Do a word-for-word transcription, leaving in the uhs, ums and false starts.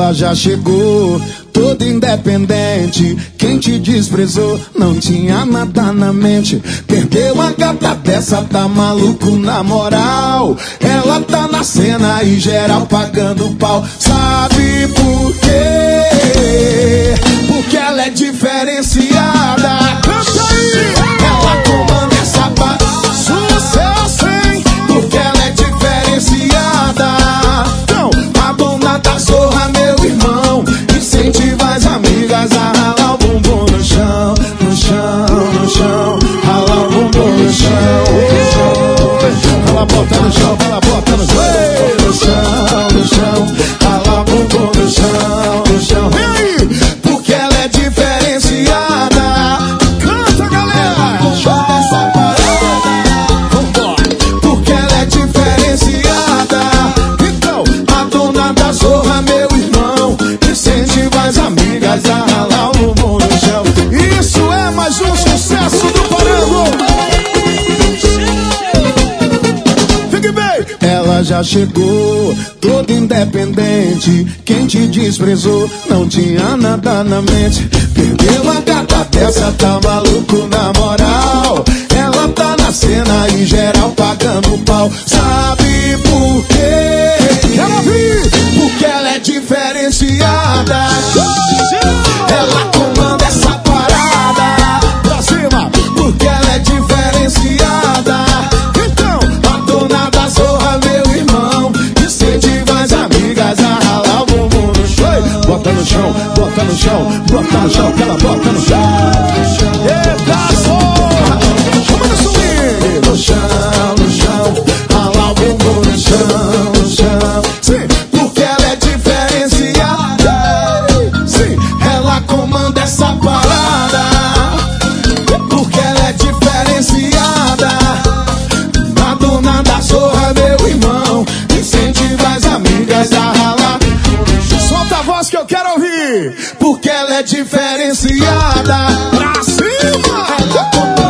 Ela já chegou, toda independente. Quem te desprezou não tinha nada na mente. Perdeu a gata dessa, tá maluco na moral. Ela tá na cena e geral pagando pau. Sabe por quê? Porque ela é diferenciada. Canta aí! Ela comanda essa parte. Sucesso, hein? Porque ela é diferenciada. Então, a dona da zorra, meu irmão, incentiva as amigas a ralar o bumbum no chão, no chão, no chão, ralar o bumbum no chão. Ela bota no chão, ela bota no chão, no chão, no chão, ralar o bumbum no chão, no chão. E aí? Porque ela é diferenciada. Canta, galera! Joga essa parada. Vambora! Porque ela é diferenciada. Então, a dona da zorra, meu irmão, incentiva as amigas a ralar o bumbum no chão. Isso é mais um sucesso do Parango. Fique bem! Ela já chegou, toda independente. Quem te desprezou não tinha nada na mente. Perdeu a gata dessa, tá maluco na moral. Ela tá na cena e geral pagando pau. Sabe por quê? Quero ouvir! Porque ela é diferenciada. Ela comanda essa parada. Pra cima! Porque ela é diferenciada. Então, a dona da zorra, meu irmão, incentiva as amigas a ralar o bumbum no chão. Bota no chão, bota no chão, bota no chão, que ela bota no chão. Eita, zorra! Chama no swing! No chão, no chão, ralar o bumbum no chão, no chão. Sim, porque ela é diferenciada. Sim, ela comanda essa parada. Porque ela é diferenciada. A dona da zorra, meu irmão, incentiva as amigas a ralar. Solta a voz que eu quero ouvir. Porque ela é diferenciada. Pra cima! Ela comanda